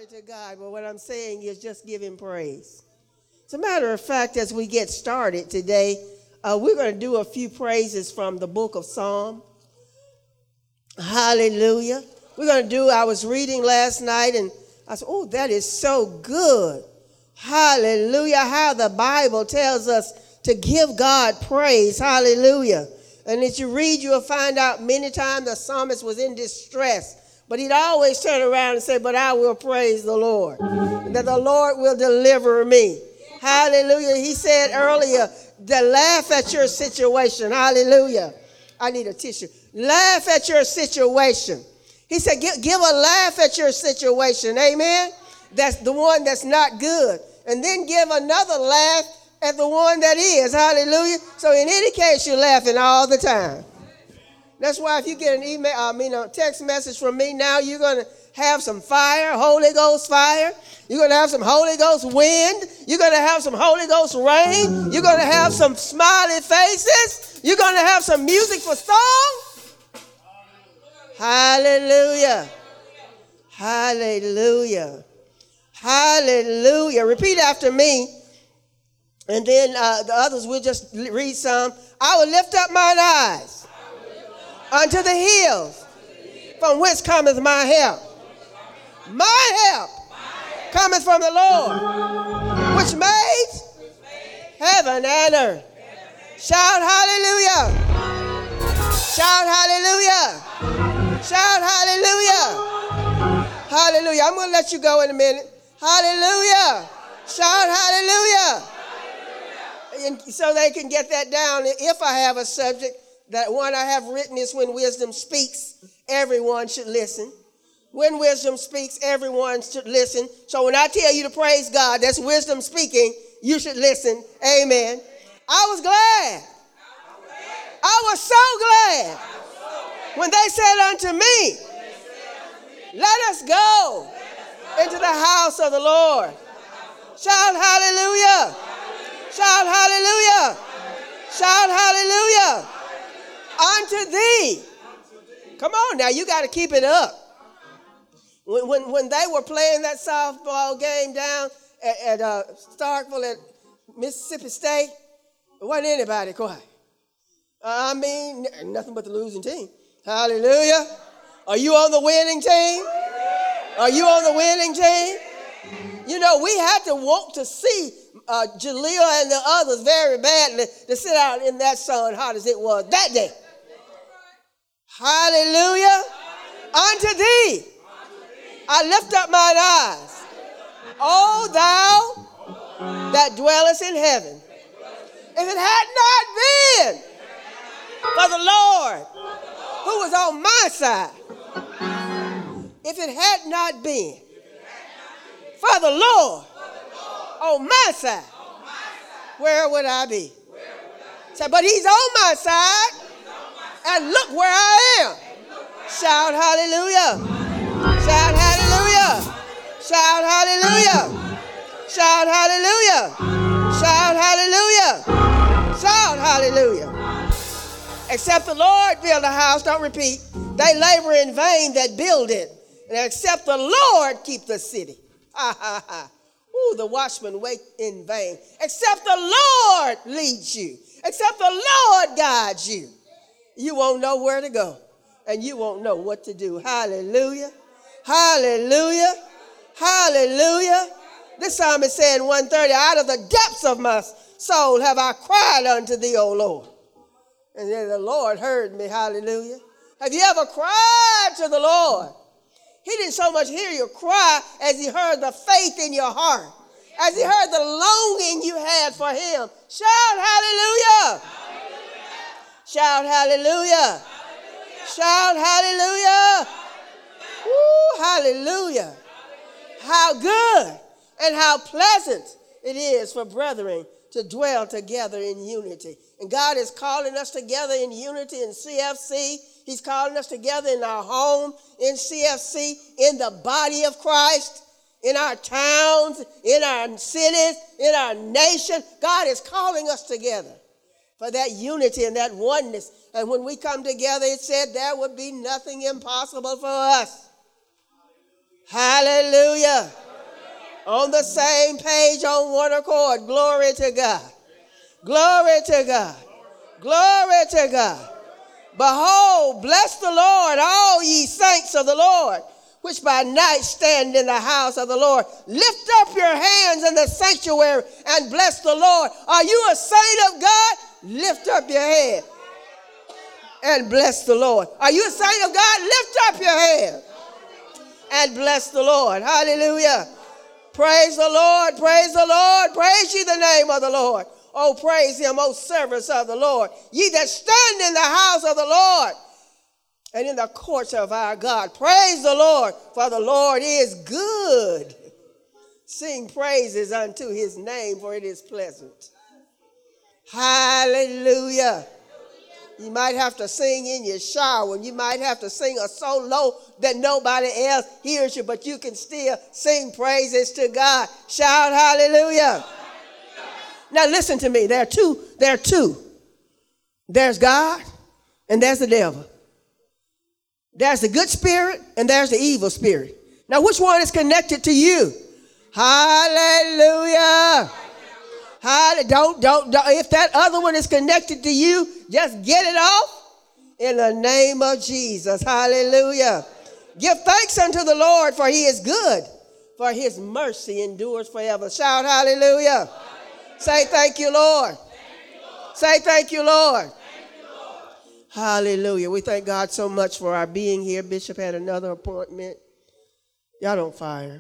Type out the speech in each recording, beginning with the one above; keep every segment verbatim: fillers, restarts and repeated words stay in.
Glory to God. But what I'm saying is just give him praise. As a matter of fact, as we get started today, uh, we're going to do a few praises from the book of Psalm. Hallelujah. We're going to do, I was reading last night and I said, oh, that is so good. Hallelujah. How the Bible tells us to give God praise. Hallelujah. And as you read, you'll find out many times the psalmist was in distress. But he'd always turn around and say, but I will praise the Lord. That the Lord will deliver me. Hallelujah. He said earlier, to laugh at your situation. Hallelujah. I need a tissue. Laugh at your situation. He said, give, give a laugh at your situation. Amen. That's the one that's not good. And then give another laugh at the one that is. Hallelujah. So in any case, you're laughing all the time. That's why if you get an email, I mean a text message from me now, you're going to have some fire, Holy Ghost fire. You're going to have some Holy Ghost wind. You're going to have some Holy Ghost rain. You're going to have some smiley faces. You're going to have some music for song. Hallelujah. Hallelujah. Hallelujah. Repeat after me. And then uh, the others will just read some. I will lift up mine eyes unto the hills, from whence cometh my help. My help cometh from the Lord, which made heaven and earth. Shout hallelujah. Shout hallelujah. Shout hallelujah. Hallelujah. I'm going to let you go in a minute. Hallelujah. Shout hallelujah. And so they can get that down. If I have a subject, that one I have written is when wisdom speaks, everyone should listen. When wisdom speaks, everyone should listen. So when I tell you to praise God, that's wisdom speaking, you should listen. Amen. I was glad. I was so glad when they said unto me, let us go into the house of the Lord. Shout hallelujah. Shout hallelujah. Shout hallelujah. Unto thee. Come on now, you got to keep it up. When, when, when they were playing that softball game down at, at uh, Starkville at Mississippi State, there wasn't anybody quiet. Uh, I mean, nothing but the losing team. Hallelujah. Are you on the winning team? Are you on the winning team? You know, we had to want to see uh, Jaleel and the others very badly to sit out in that sun hot as it was that day. Hallelujah. Unto thee I lift up mine eyes. O thou that dwellest in heaven. If it had not been for the Lord who was on my side, if it had not been for the Lord on my side, where would I be? So, but he's on my side. And look where I am. Shout hallelujah. Shout hallelujah. Shout hallelujah. Shout hallelujah. Shout hallelujah. Shout hallelujah. Except the Lord build a house, don't repeat, they labor in vain that build it. And except the Lord keep the city. Ha ha ha. Ooh, the watchman wait in vain. Except the Lord leads you. Except the Lord guides you. You won't know where to go, and you won't know what to do. Hallelujah. Hallelujah. Hallelujah. This psalmist said in one thirty, out of the depths of my soul have I cried unto thee, O Lord. And then the Lord heard me. Hallelujah. Have you ever cried to the Lord? He didn't so much hear your cry as he heard the faith in your heart, as he heard the longing you had for him. Shout hallelujah. Shout hallelujah. Hallelujah. Shout hallelujah. Hallelujah. Woo, hallelujah. How good and how pleasant it is for brethren to dwell together in unity. And God is calling us together in unity in C F C. He's calling us together in our home, in C F C, in the body of Christ, in our towns, in our cities, in our nation. God is calling us together for that unity and that oneness. And when we come together, it said there would be nothing impossible for us. Hallelujah. On the same page, on one accord. Glory to God. Glory to God. Glory to God. Behold, bless the Lord, all ye saints of the Lord, which by night stand in the house of the Lord. Lift up your hands in the sanctuary and bless the Lord. Are you a saint of God? Lift up your head and bless the Lord. Are you a saint of God? Lift up your head and bless the Lord. Hallelujah. Praise the Lord. Praise the Lord. Praise ye the name of the Lord. Oh, praise him, O servants of the Lord. Ye that stand in the house of the Lord and in the courts of our God. Praise the Lord, for the Lord is good. Sing praises unto his name, for it is pleasant. Hallelujah. You might have to sing in your shower, and you might have to sing a so low that nobody else hears you, but you can still sing praises to God. Shout hallelujah. Now listen to me. There are two. There are two. There's God and there's the devil. There's the good spirit and there's the evil spirit. Now which one is connected to you? Hallelujah. Hallelujah. Don't, don't, don't. If that other one is connected to you, just get it off in the name of Jesus. Hallelujah. Give thanks unto the Lord, for he is good, for his mercy endures forever. Shout hallelujah. Say thank you, Lord. Thank you, Lord. Say thank you, Lord. Thank you, Lord. Hallelujah. We thank God so much for our being here. Bishop had another appointment. Y'all don't fire.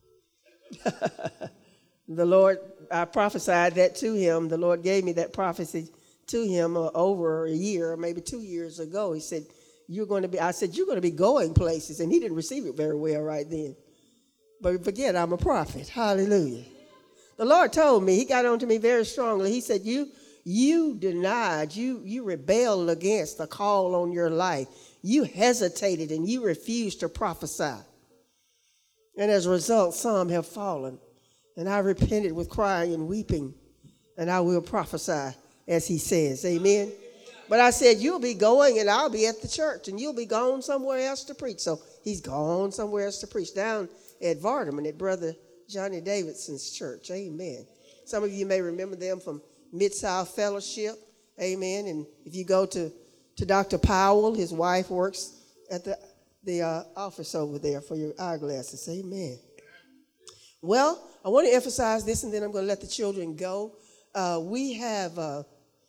The Lord, I prophesied that to him. The Lord gave me that prophecy to him uh, over a year, maybe two years ago. He said, you're going to be, I said, you're going to be going places. And he didn't receive it very well right then. But forget, I'm a prophet. Hallelujah. The Lord told me, he got on to me very strongly. He said, you you denied, you, you rebelled against the call on your life. You hesitated and you refused to prophesy. And as a result, some have fallen. And I repented with crying and weeping. And I will prophesy, as he says. Amen. But I said, you'll be going and I'll be at the church. And you'll be gone somewhere else to preach. So he's gone somewhere else to preach down at Vardaman at Brother Johnny Davidson's church. Amen. Some of you may remember them from Mid-South Fellowship. Amen. And if you go to, to Doctor Powell, his wife works at the, the uh, office over there for your eyeglasses. Amen. Well, I want to emphasize this, and then I'm going to let the children go. Uh, we have uh,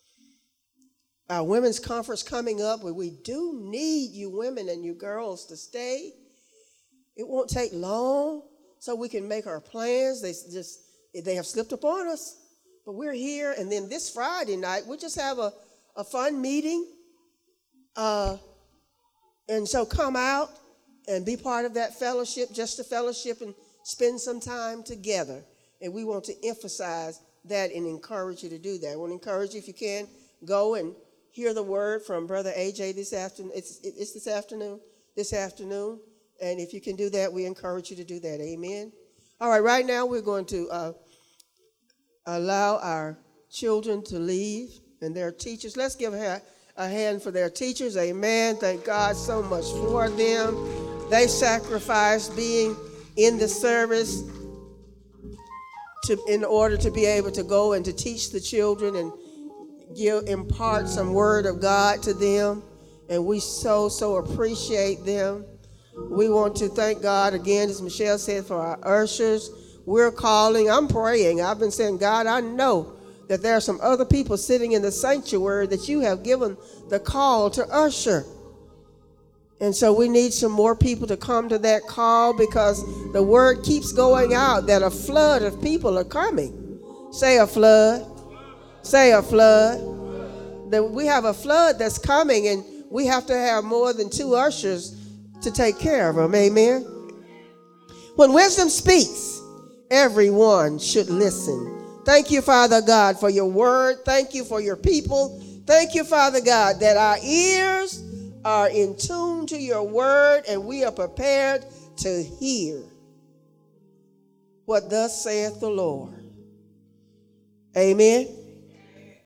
our women's conference coming up, where we do need you women and you girls to stay. It won't take long, so we can make our plans. They just they have slipped upon us, but we're here. And then this Friday night, we'll just have a, a fun meeting. Uh, and so come out and be part of that fellowship, just a fellowship, and spend some time together. And we want to emphasize that and encourage you to do that. I want to encourage you, if you can, go and hear the word from Brother A J this afternoon. It's, it's this afternoon, this afternoon. And if you can do that, we encourage you to do that. Amen. All right, right now we're going to uh, allow our children to leave and their teachers. Let's give a, a hand for their teachers. Amen. Thank God so much for them. They sacrificed being in the service to, in order to be able to go and to teach the children and give, impart some word of God to them. And we so, so appreciate them. We want to thank God again, as Michelle said, for our ushers. We're calling, I'm praying. I've been saying, God, I know that there are some other people sitting in the sanctuary that you have given the call to usher. And so we need some more people to come to that call, because the word keeps going out that a flood of people are coming. Say a flood. Say a flood. That we have a flood that's coming, and we have to have more than two ushers to take care of them. Amen. When wisdom speaks, everyone should listen. Thank you, Father God, for your word. Thank you for your people. Thank you, Father God, that our ears are in tune to your word, and we are prepared to hear what thus saith the Lord. Amen.